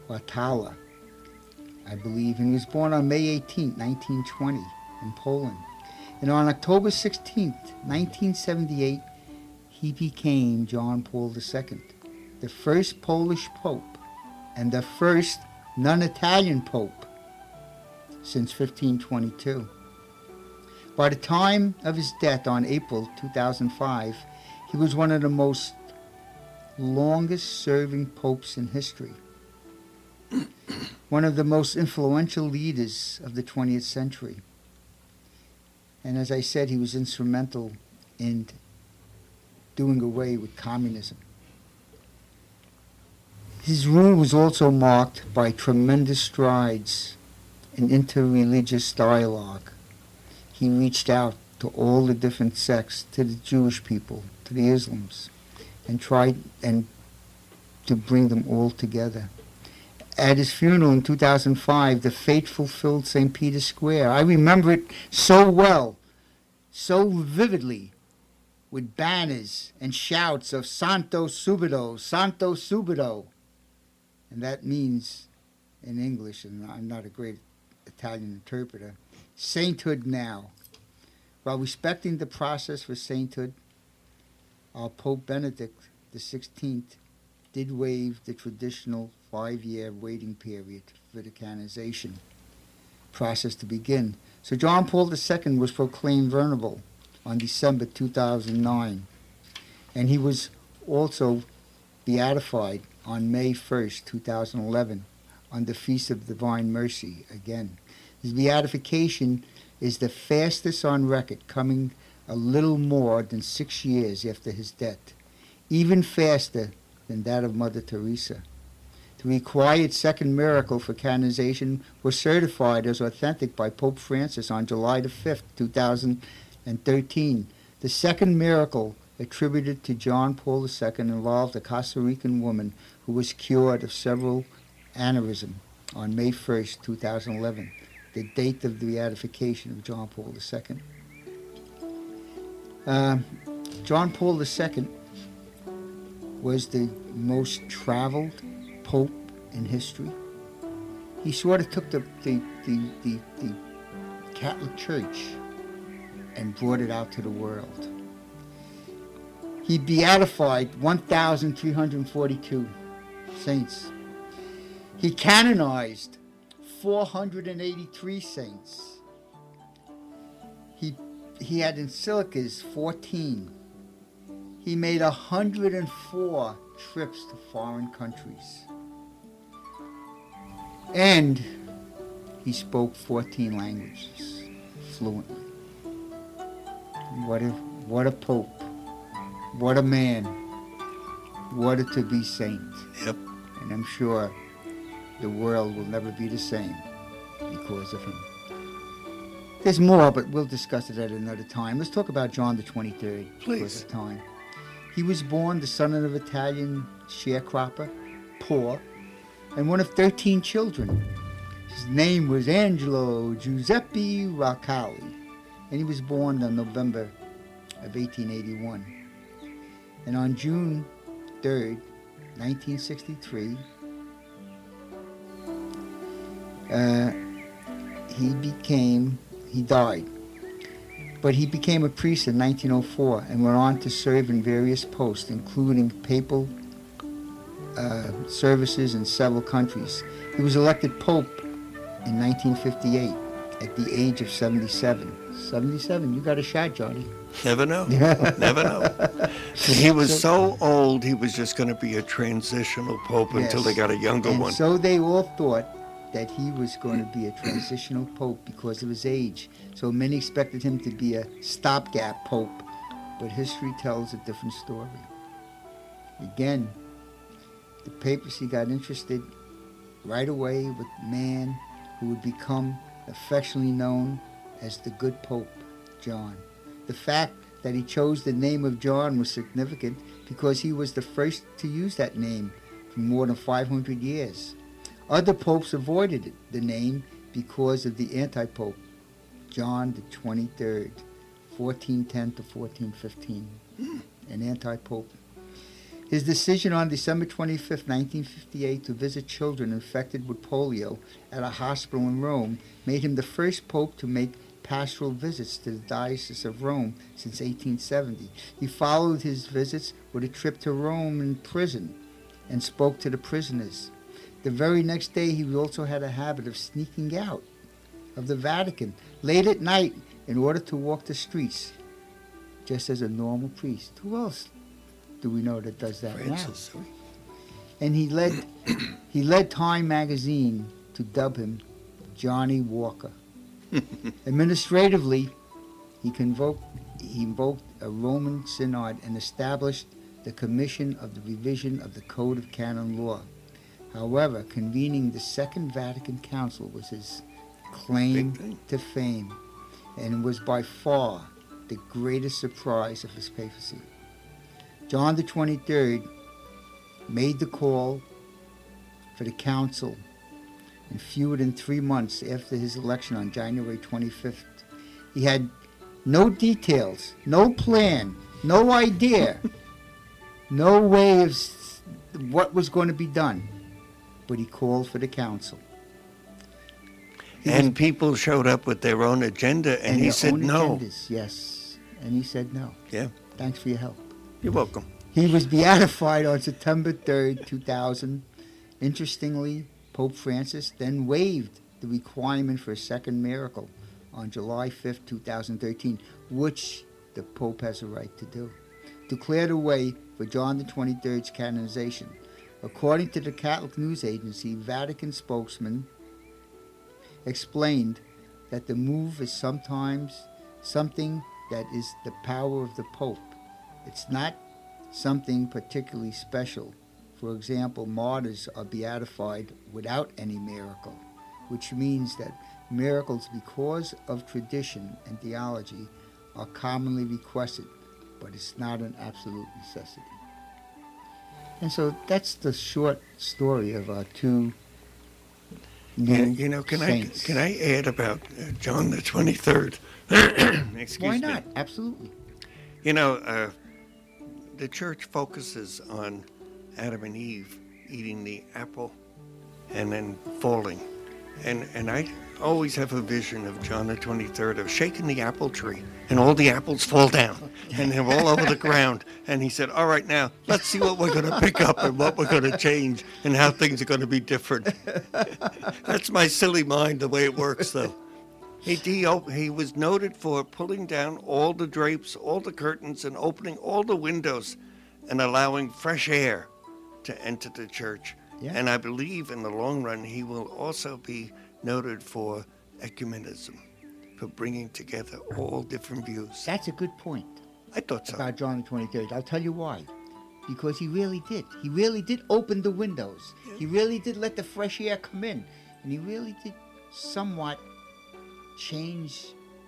Watala, I believe, and he was born on May 18, 1920, in Poland. And on October 16, 1978, he became John Paul II, the first Polish pope and the first non-Italian pope since 1522. By the time of his death on April 2005, he was one of the most longest-serving popes in history, one of the most influential leaders of the 20th century. And as I said, he was instrumental in doing away with communism. His rule was also marked by tremendous strides in interreligious dialogue. He reached out to all the different sects, to the Jewish people, to the Muslims, and tried to bring them all together. At his funeral in 2005, the faithful filled St. Peter's Square. I remember it so well, so vividly, with banners and shouts of Santo Subito, Santo Subito. And that means, in English, and I'm not a great Italian interpreter, sainthood now. While respecting the process for sainthood, our Pope Benedict XVI did waive the traditional 5-year waiting period for the canonization process to begin. So John Paul II was proclaimed venerable on December 2009, and he was also beatified on May 1st, 2011, on the Feast of Divine Mercy again. His beatification is the fastest on record, coming a little more than 6 years after his death, even faster than that of Mother Teresa. The required second miracle for canonization was certified as authentic by Pope Francis on July the 5th, 2013. The second miracle attributed to John Paul II involved a Costa Rican woman who was cured of cerebral aneurysm on May 1st, 2011, the date of the beatification of John Paul II. John Paul II was the most traveled pope in history. He sort of took the Catholic Church and brought it out to the world. He beatified 1,342 saints. He canonized 483 saints. He had encyclicas 14. He made 104 trips to foreign countries. And he spoke 14 languages fluently. What a pope. What a man. What a to-be saint. Yep. And I'm sure the world will never be the same because of him. There's more, but we'll discuss it at another time. Let's talk about John the 23rd. Please. Because of time. He was born the son of an Italian sharecropper, poor, and one of 13 children. His name was Angelo Giuseppe Roccalli, and he was born in November of 1881. And on June 3rd, 1963, he died. But he became a priest in 1904 and went on to serve in various posts, including papal services in several countries. He was elected Pope in 1958 at the age of 77. 77, you got a shot, Johnny. Never know. Never know. He was so old, he was just going to be a transitional pope until they got a younger one. So they all thought that he was going to be a transitional pope because of his age. So many expected him to be a stopgap pope, but history tells a different story. Again, the papacy got interested right away with a man who would become affectionately known as the good Pope, John. The fact that he chose the name of John was significant because he was the first to use that name for more than 500 years. Other popes avoided the name because of the anti-pope, John the 23rd, 1410 to 1415, an anti-pope. His decision on December 25th, 1958, to visit children infected with polio at a hospital in Rome made him the first pope to make pastoral visits to the Diocese of Rome since 1870. He followed his visits with a trip to Rome in prison and spoke to the prisoners. The very next day, he also had a habit of sneaking out of the Vatican late at night in order to walk the streets, just as a normal priest. Who else do we know that does that Francis. now? And he led Time magazine to dub him Johnny Walker. Administratively, he invoked a Roman synod and established the Commission of the Revision of the Code of Canon Law. However, convening the Second Vatican Council was his claim to fame, and was by far the greatest surprise of his papacy. John the 23rd made the call for the council, and fewer than 3 months after his election on January 25th. He had no details, no plan, no idea, no way of what was going to be done, but he called for the council. And people showed up with their own agenda, and he said no. Agendas, yes, and he said no. Yeah. Thanks for your help. You're welcome. He was beatified on September 3rd, 2000. Interestingly, Pope Francis then waived the requirement for a second miracle on July 5th, 2013, which the Pope has a right to do. Declared a way for John the 23rd's canonization. According to the Catholic News Agency, Vatican spokesman explained that the move is sometimes something that is the power of the Pope. It's not something particularly special. For example, martyrs are beatified without any miracle, which means that miracles, because of tradition and theology, are commonly requested, but it's not an absolute necessity. And so that's the short story of our two new saints. Can I add about John the 23rd? Excuse Why me. not? Absolutely. You know, the church focuses on Adam and Eve eating the apple and then falling. And I always have a vision of John the 23rd of shaking the apple tree and all the apples fall down and they're all over the ground. And he said, all right, now let's see what we're going to pick up and what we're going to change and how things are going to be different. That's my silly mind, the way it works, though. He was noted for pulling down all the drapes, all the curtains, and opening all the windows and allowing fresh air to enter the church. Yeah. And I believe in the long run he will also be noted for ecumenism, for bringing together all different views. That's a good point I thought so. about John the 23rd. I'll tell you why. Because he really did. He really did open the windows. Yeah. He really did let the fresh air come in. And he really did somewhat change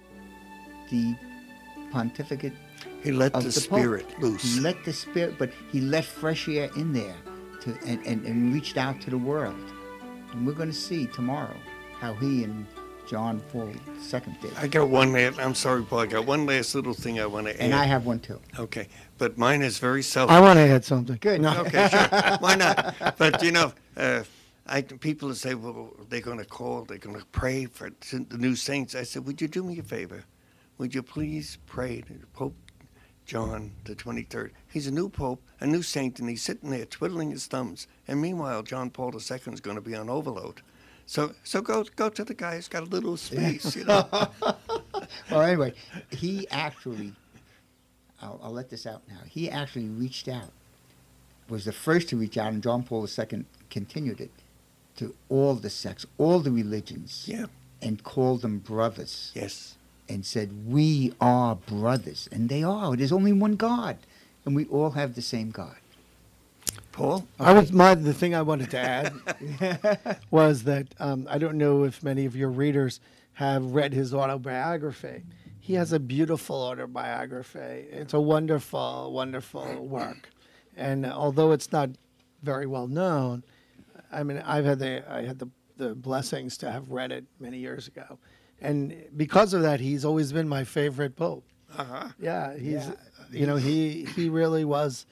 the pontificate. He let of the the spirit Pope. loose. He let the spirit, but he let fresh air in there and reached out to the world. And we're going to see tomorrow how he and John Paul II did. I got one last, I'm sorry, Paul, I got one last little thing I want to add. And I have one too. Okay, but mine is very selfish. I want to add something. Good. No. Okay, sure. Why not? But, you know, people say, well, they're going to pray for the new saints. I said, would you do me a favor? Would you please pray to Pope John the 23rd? He's a new pope, a new saint, and he's sitting there twiddling his thumbs. And meanwhile, John Paul II is going to be on overload. So go to the guy who's got a little space, you know. Well, anyway, he actually, I'll let this out now. He actually reached out, was the first to reach out, and John Paul II continued it, to all the sects, all the religions, Yeah. and called them brothers. Yes. And said, we are brothers. And they are. There's only one God. And we all have the same God. Paul? The thing I wanted to add was that I don't know if many of your readers have read his autobiography. He has a beautiful autobiography. It's a wonderful, wonderful work. And although it's not very well known, I mean, I had the blessings to have read it many years ago. And because of that, he's always been my favorite pope. Uh-huh. Yeah, Yeah. you know, he really was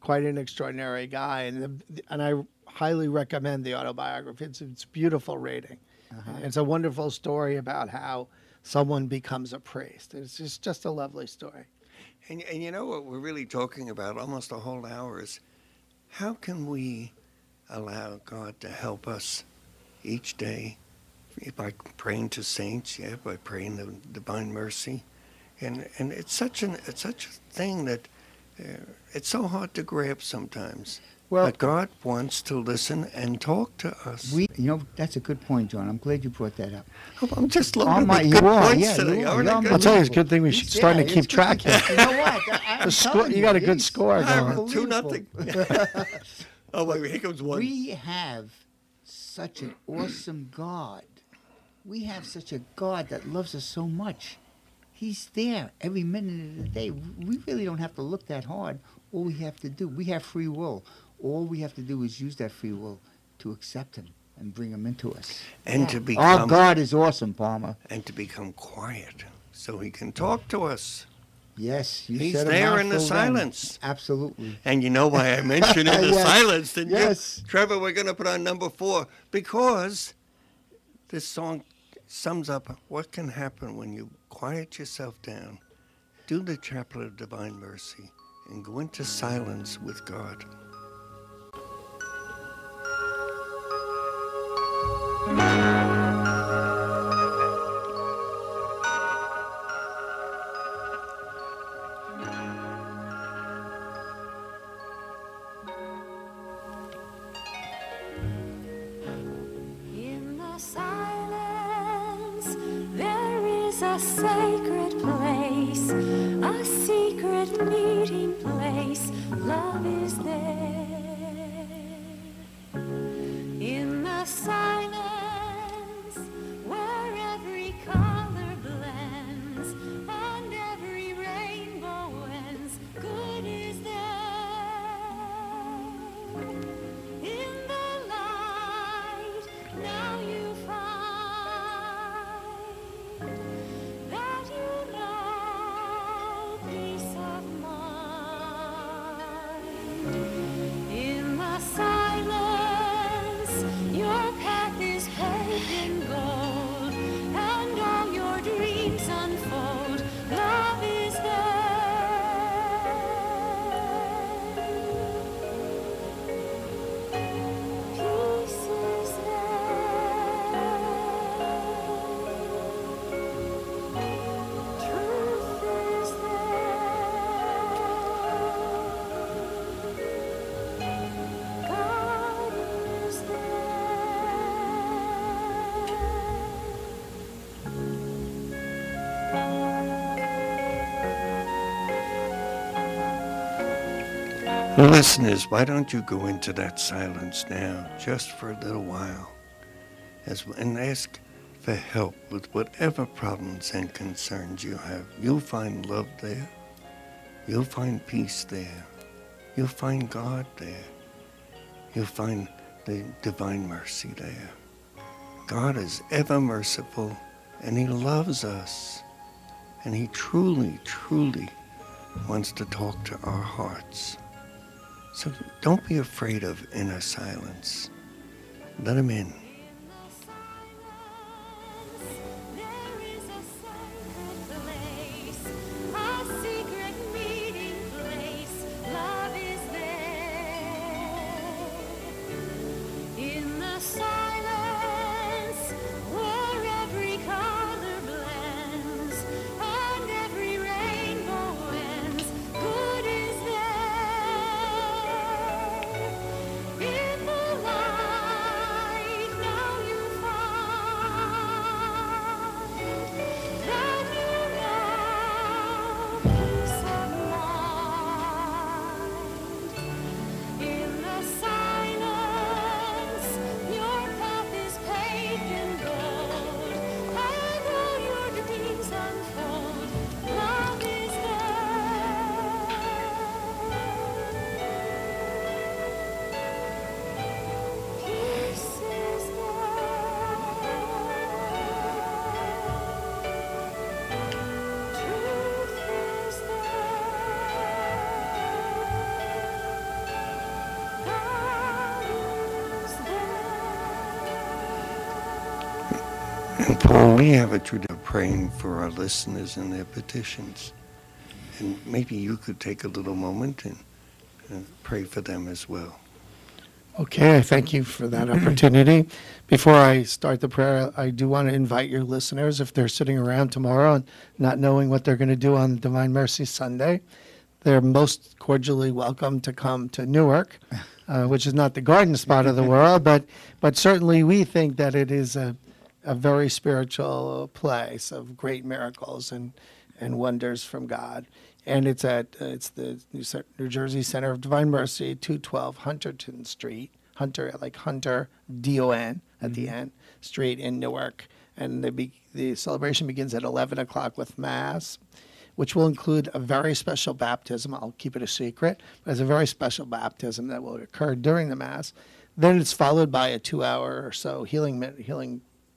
quite an extraordinary guy, and I highly recommend the autobiography. It's a beautiful reading. It's a wonderful story about how someone becomes a priest. It's just a lovely story. And you know what we're really talking about almost a whole hour is how can we allow God to help us each day by praying to saints, by praying the divine mercy. And it's such a thing that it's so hard to grasp sometimes. Well, but God wants to listen and talk to us. That's a good point, John. I'm glad you brought that up. I'm just looking at good points today. I'll tell you, it's a good thing we're starting to keep track here. You know what? You got a good score going. 2-0. Oh, wait, here comes one. We have such an awesome God. We have such a God that loves us so much. He's there every minute of the day. We really don't have to look that hard. All we have to do, we have free will. All we have to do is use that free will to accept him and bring him into us. And to become, our God is awesome, Palmer. And to become quiet so he can talk to us. Yes, he's there in the silence. Absolutely. And you know why I mentioned in the silence, didn't you? Trevor, we're going to put on number 4 because this song sums up what can happen when you quiet yourself down, do the Chaplet of Divine Mercy, and go into silence with God. In the silence, there is a sacred place, a secret meeting place. Love is there. In the silence, where every color blends and every rainbow ends, good is there. In the light, now you find that you know peace of mind. In the silence, your path is paved in gold, and all your dreams unfold. Love is there. Peace is there. Truth is there. God is Well, listeners, why don't you go into that silence now, just for a little while, and ask for help with whatever problems and concerns you have. You'll find love there. You'll find peace there. You'll find God there. You'll find the divine mercy there. God is ever merciful, and he loves us, and he truly, truly wants to talk to our hearts. So don't be afraid of inner silence. Let him in. there is a sacred place, a secret meeting place. Love is there. In the silence, where every color blends and every rainbow ends, good is there. In the light, And Paul, we have a tradition of praying for our listeners and their petitions. And maybe you could take a little moment and pray for them as well. Okay, I thank you for that opportunity. Before I start the prayer, I do want to invite your listeners, if they're sitting around tomorrow and not knowing what they're going to do on Divine Mercy Sunday, they're most cordially welcome to come to Newark, which is not the garden spot of the world, but certainly we think that it is a very spiritual place of great miracles and wonders from God. And it's the New Jersey Center of Divine Mercy, 212 Hunterton Street, Hunter, like Hunter, D-O-N at the end, Street in Newark. And the celebration begins at 11 o'clock with Mass, which will include a very special baptism. I'll keep it a secret, but there's a very special baptism that will occur during the Mass. Then it's followed by a 2-hour or so healing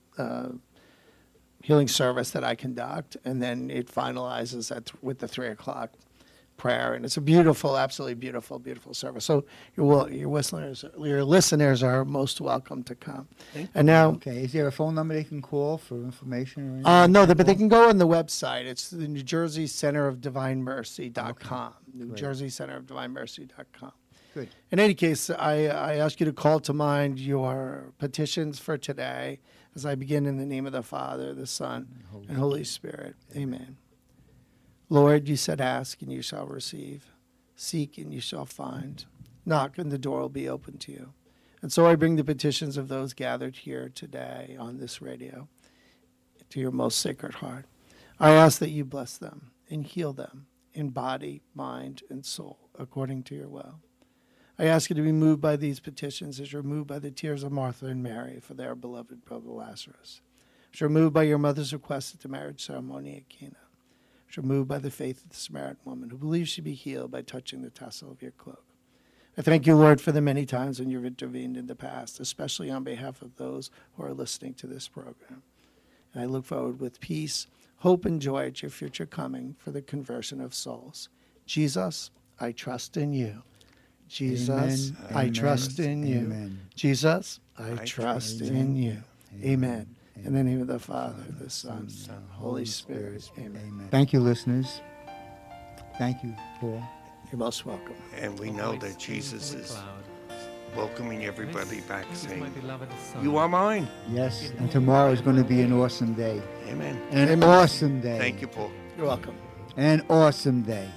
service that I conduct, and then it finalizes with the 3 o'clock prayer, and it's a beautiful, absolutely beautiful, beautiful service. So your listeners are most welcome to come. And now, Okay, is there a phone number they can call for information or anything? no, but they can go on the website. It's the New Jersey Center of Divine Mercy.com. New Jersey Center of Divine Mercy.com. Good. In any case, I ask you to call to mind your petitions for today as I begin in the name of the Father, the Son, and Holy Spirit. Amen. Lord, you said, ask and you shall receive. Seek and you shall find. Knock and the door will be open to you. And so I bring the petitions of those gathered here today on this radio to your most sacred heart. I ask that you bless them and heal them in body, mind, and soul according to your will. I ask you to be moved by these petitions as you're moved by the tears of Martha and Mary for their beloved brother Lazarus. As you're moved by your mother's request at the marriage ceremony at Cana. As you're moved by the faith of the Samaritan woman who believes she'd be healed by touching the tassel of your cloak. I thank you, Lord, for the many times when you've intervened in the past, especially on behalf of those who are listening to this program. And I look forward with peace, hope, and joy at your future coming for the conversion of souls. Jesus, I trust in you. Jesus, Amen. I Amen. trust in you. Amen. Jesus, I trust in you. Amen. Amen. In the name of the Father, the Son, and Holy Spirit. Amen. Amen. Thank you, listeners. Thank you, Paul. You're most welcome. And we know that Jesus is welcoming everybody back, This is my saying, beloved Son. you are mine. Yes, and tomorrow is going to be an awesome day. Amen. An awesome day. Thank you, Paul. You're welcome. An awesome day.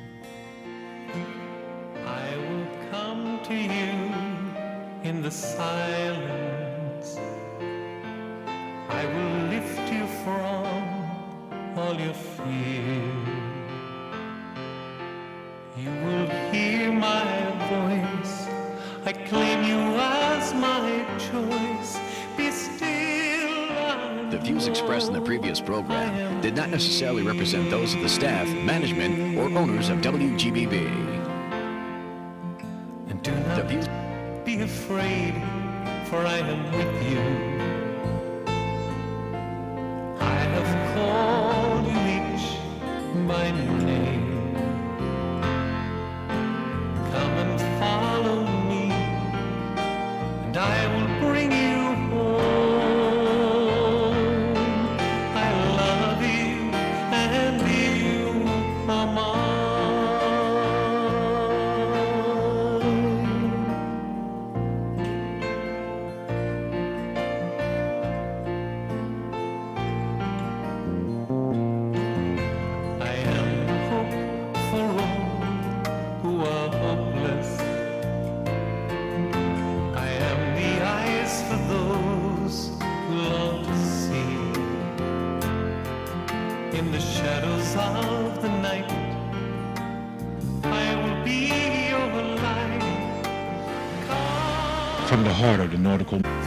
I will come to you in the silence. I will lift you from all your fear. You will hear my voice. I claim you as my choice. Be still. The views expressed in the previous program did not necessarily represent those of the staff, management, or owners of WGBB. And do The not views be afraid, for I am with you. I have called you each by name. Come and follow me, and I will bring you home. I love you, and you are mine. I am hope for all who are hopeless. I am the eyes for those who long to see. In the shadows of the night, I will be your light. Come From the heart of the nautical